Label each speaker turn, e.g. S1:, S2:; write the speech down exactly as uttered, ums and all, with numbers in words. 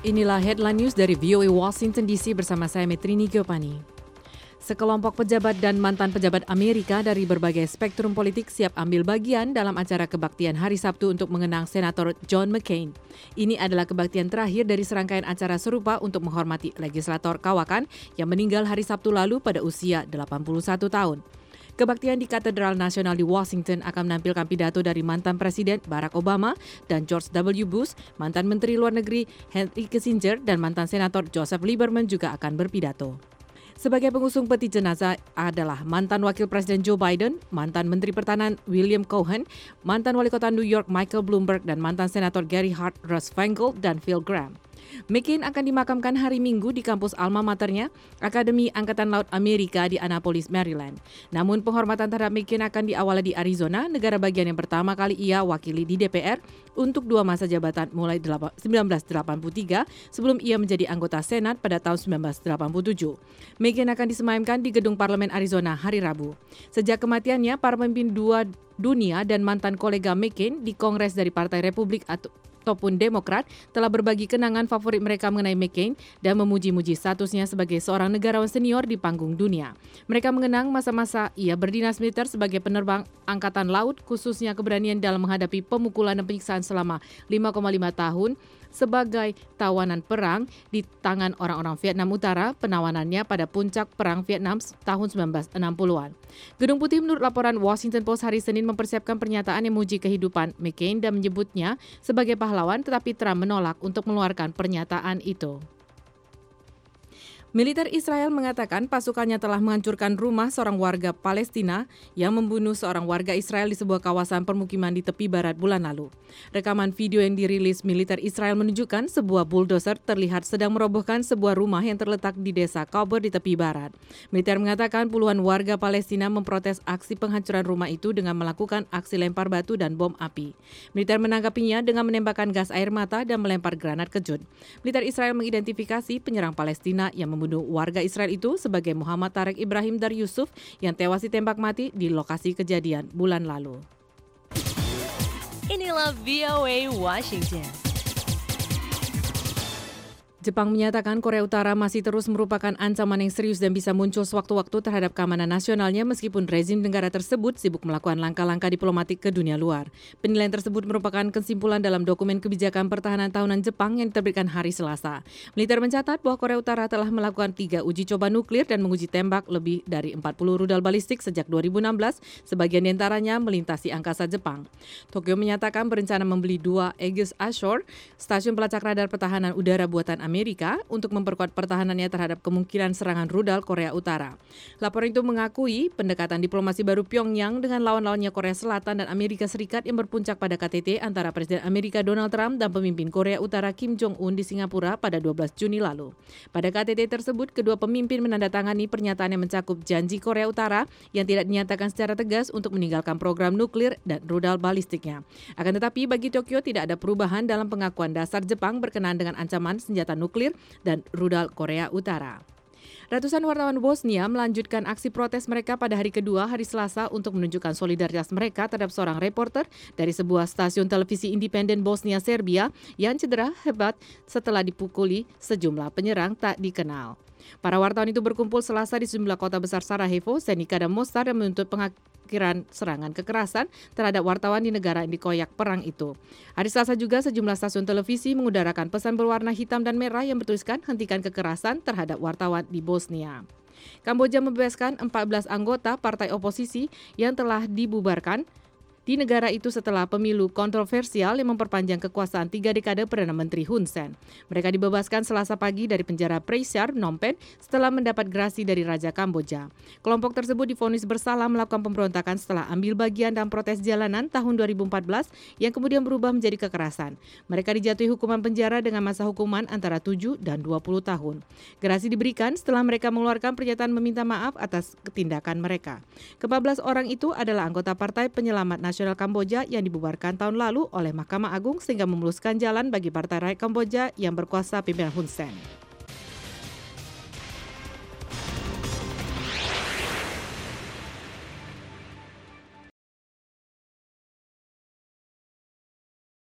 S1: Inilah headline news dari V O A Washington D C bersama saya Metrini Giopani. Sekelompok pejabat dan mantan pejabat Amerika dari berbagai spektrum politik siap ambil bagian dalam acara kebaktian hari Sabtu untuk mengenang Senator John McCain. Ini adalah kebaktian terakhir dari serangkaian acara serupa untuk menghormati legislator kawakan yang meninggal hari Sabtu lalu pada usia delapan puluh satu tahun. Kebaktian di Katedral Nasional di Washington akan menampilkan pidato dari mantan Presiden Barack Obama dan George W. Bush, mantan Menteri Luar Negeri Henry Kissinger, dan mantan Senator Joseph Lieberman juga akan berpidato. Sebagai pengusung peti jenazah adalah mantan Wakil Presiden Joe Biden, mantan Menteri Pertahanan William Cohen, mantan Wali Kota New York Michael Bloomberg, dan mantan Senator Gary Hart, Russ Feingold, dan Phil Gramm. McCain akan dimakamkan hari Minggu di kampus alma maternya, Akademi Angkatan Laut Amerika di Annapolis, Maryland. Namun penghormatan terhadap McCain akan diawali di Arizona, negara bagian yang pertama kali ia wakili di D P R untuk dua masa jabatan mulai sembilan belas delapan puluh tiga sebelum ia menjadi anggota Senat pada tahun sembilan belas delapan puluh tujuh. McCain akan disemayamkan di gedung parlemen Arizona hari Rabu. Sejak kematiannya, para pemimpin dua dunia dan mantan kolega McCain di Kongres dari Partai Republik atau ataupun Demokrat telah berbagi kenangan favorit mereka mengenai McCain dan memuji-muji statusnya sebagai seorang negarawan senior di panggung dunia. Mereka mengenang masa-masa ia berdinas militer sebagai penerbang angkatan laut, khususnya keberanian dalam menghadapi pemukulan dan penyiksaan selama lima koma lima tahun sebagai tawanan perang di tangan orang-orang Vietnam Utara, penawanannya pada puncak Perang Vietnam tahun sembilan belas enam puluhan. Gedung Putih menurut laporan Washington Post hari Senin mempersiapkan pernyataan yang memuji kehidupan McCain dan menyebutnya sebagai pahlawan, tetapi Trump menolak untuk mengeluarkan pernyataan itu. Militer Israel mengatakan pasukannya telah menghancurkan rumah seorang warga Palestina yang membunuh seorang warga Israel di sebuah kawasan permukiman di tepi barat bulan lalu. Rekaman video yang dirilis militer Israel menunjukkan sebuah bulldozer terlihat sedang merobohkan sebuah rumah yang terletak di desa Kober di tepi barat. Militer mengatakan puluhan warga Palestina memprotes aksi penghancuran rumah itu dengan melakukan aksi lempar batu dan bom api. Militer menanggapinya dengan menembakkan gas air mata dan melempar granat kejut. Militer Israel mengidentifikasi penyerang Palestina yang membunuh warga Israel itu sebagai Muhammad Tarek Ibrahim Dar Yusuf yang tewas ditembak mati di lokasi kejadian bulan lalu.
S2: Inilah V O A Washington.
S1: Jepang menyatakan Korea Utara masih terus merupakan ancaman yang serius dan bisa muncul sewaktu-waktu terhadap keamanan nasionalnya meskipun rezim negara tersebut sibuk melakukan langkah-langkah diplomatik ke dunia luar. Penilaian tersebut merupakan kesimpulan dalam dokumen kebijakan pertahanan tahunan Jepang yang diterbitkan hari Selasa. Militer mencatat bahwa Korea Utara telah melakukan tiga uji coba nuklir dan menguji tembak lebih dari empat puluh rudal balistik sejak dua ribu enam belas, sebagian diantaranya melintasi angkasa Jepang. Tokyo menyatakan berencana membeli dua Aegis Ashore, stasiun pelacak radar pertahanan udara buatan Amerika, Amerika untuk memperkuat pertahanannya terhadap kemungkinan serangan rudal Korea Utara. Laporan itu mengakui pendekatan diplomasi baru Pyongyang dengan lawan-lawannya Korea Selatan dan Amerika Serikat yang berpuncak pada K T T antara Presiden Amerika Donald Trump dan pemimpin Korea Utara Kim Jong-un di Singapura pada dua belas Juni lalu. Pada K T T tersebut, kedua pemimpin menandatangani pernyataan yang mencakup janji Korea Utara yang tidak dinyatakan secara tegas untuk meninggalkan program nuklir dan rudal balistiknya. Akan tetapi, bagi Tokyo tidak ada perubahan dalam pengakuan dasar Jepang berkenaan dengan ancaman senjata nuklir dan rudal Korea Utara. Ratusan wartawan Bosnia melanjutkan aksi protes mereka pada hari kedua hari Selasa untuk menunjukkan solidaritas mereka terhadap seorang reporter dari sebuah stasiun televisi independen Bosnia Serbia yang cedera hebat setelah dipukuli sejumlah penyerang tak dikenal. Para wartawan itu berkumpul Selasa di sejumlah kota besar Sarajevo, Zenica, dan Mostar dan menuntut pengakhiran serangan kekerasan terhadap wartawan di negara yang dikoyak perang itu. Hari Selasa juga sejumlah stasiun televisi mengudarakan pesan berwarna hitam dan merah yang bertuliskan hentikan kekerasan terhadap wartawan di Bosnia. Kamboja membebaskan empat belas anggota partai oposisi yang telah dibubarkan di negara itu setelah pemilu kontroversial yang memperpanjang kekuasaan tiga dekade Perdana Menteri Hun Sen. Mereka dibebaskan Selasa pagi dari penjara Prayar, Phnom Penh setelah mendapat grasi dari Raja Kamboja. Kelompok tersebut divonis bersalah melakukan pemberontakan setelah ambil bagian dalam protes jalanan tahun dua ribu empat belas yang kemudian berubah menjadi kekerasan. Mereka dijatuhi hukuman penjara dengan masa hukuman antara tujuh dan dua puluh tahun. Grasi diberikan setelah mereka mengeluarkan pernyataan meminta maaf atas tindakan mereka. Keempat belas orang itu adalah anggota Partai Penyelamat Nasional Nasional Kamboja yang dibubarkan tahun lalu oleh Mahkamah Agung sehingga memuluskan jalan bagi Partai Rakyat Kamboja yang berkuasa pimpinan Hun Sen.